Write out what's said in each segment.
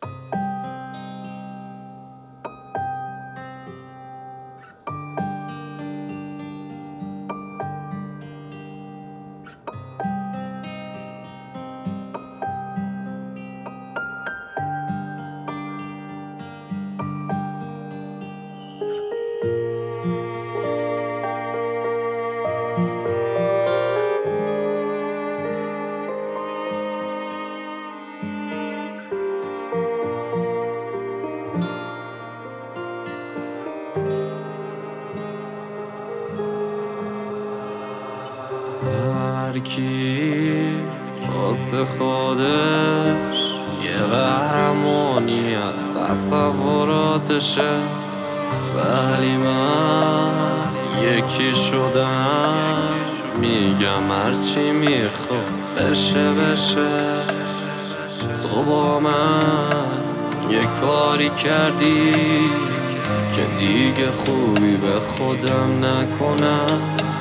هر کی واسه خودش یه قهرمانی از تصوراتشه، ولی من یکی شدم. میگم هرچی میخواد بشه بشه. تو با من یه کاری کردی که دیگه خوبی به خودم نکنم.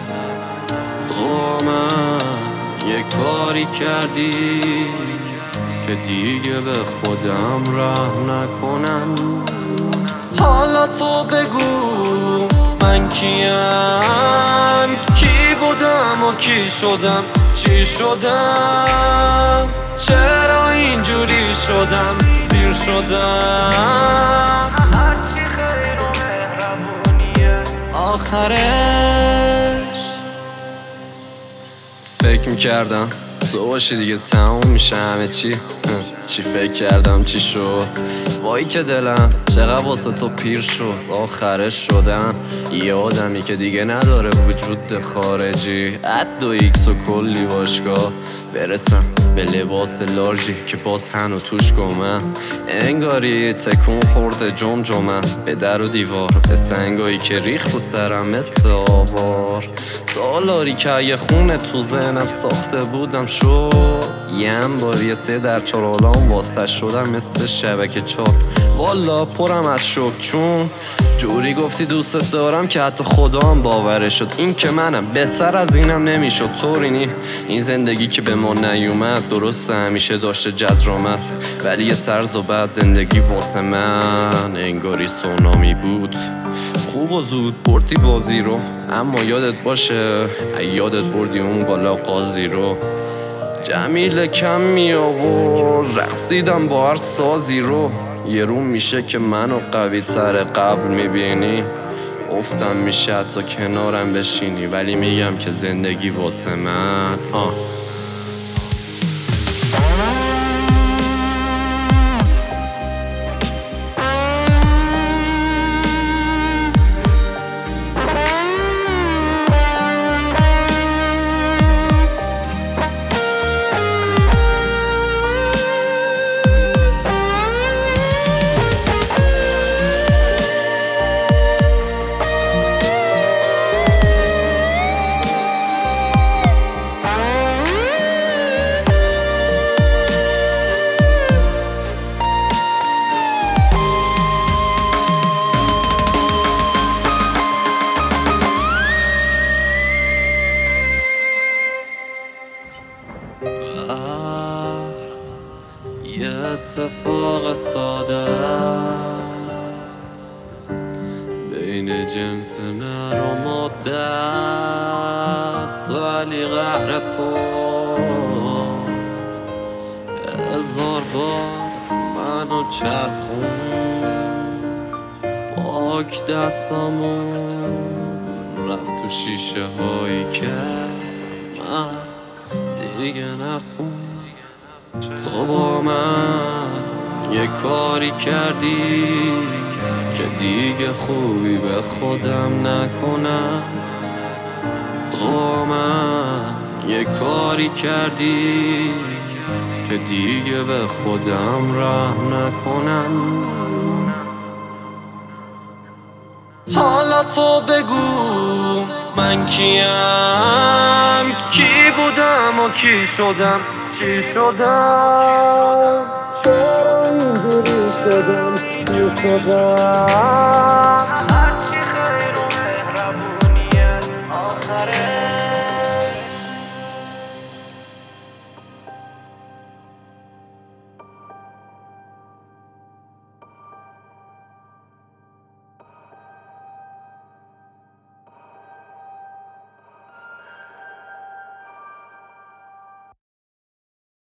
تو من یه کاری کردی که دیگه به خودم رحم نکنم. حالا تو بگو من کیم، کی بودم و کی شدم، چی شدم، چرا اینجوری شدم، سیر شدم. هرچی خیر و مهربونیه آخرش. فکر میکردم تو باشی دیگه تموم میشه همه چی. چی فکر کردم چی شد، وای که دلم چقدر واسه تو پیر شد. آخرش شدم یه آدمی که دیگه نداره وجود خارجی. اد و ایکس و کلی باشگاه برسم به لباس لارژی که باز هنو توش گمم. انگاری تکون خورده جمجمم به در و دیوار، به سنگایی که ریخ رو سرم مثل آوار. سالاری که یه خونه تو ذهنم ساخته بودم شد. یه بار یه 3x4 عالم واسه شدم مثل شبکه چاپ. والا پرم از شک چون جوری گفتی دوست دارم که حتی خدام باورش شد. این که منم بهتر از اینم نمیشد. طورینی این زندگی که به ما نیومد، درسته همیشه داشته جذر آمد، ولی یه طرز و بعد زندگی واسه من انگاری سونامی بود. خوب و زود بردی بازی رو، اما یادت باشه یادت بردی اون بالا قاضی رو. جمیل کم می آورد رقصیدم با هر سازی رو. یه روم میشه که منو قوی تر قبل میبینی. افتم میشه حتی کنارم بشینی، ولی میگم که زندگی واسه من یه اتفاق ساده است بین جنس نر و ماده است، ولی قهر تو 1000 بار منو چرخون. پاک دستامون رفت تو شیشه هایی که مغز دیگه نخون. تو با من یه کاری کردی که دیگه خوبی به خودم نکنم. تو با من یه کاری کردی که دیگه به خودم رحم نکنم. حالا تو بگو من کیم، کی بودم و کی شدم، چی شدم، چرا اینجوری شدم، چی شدم.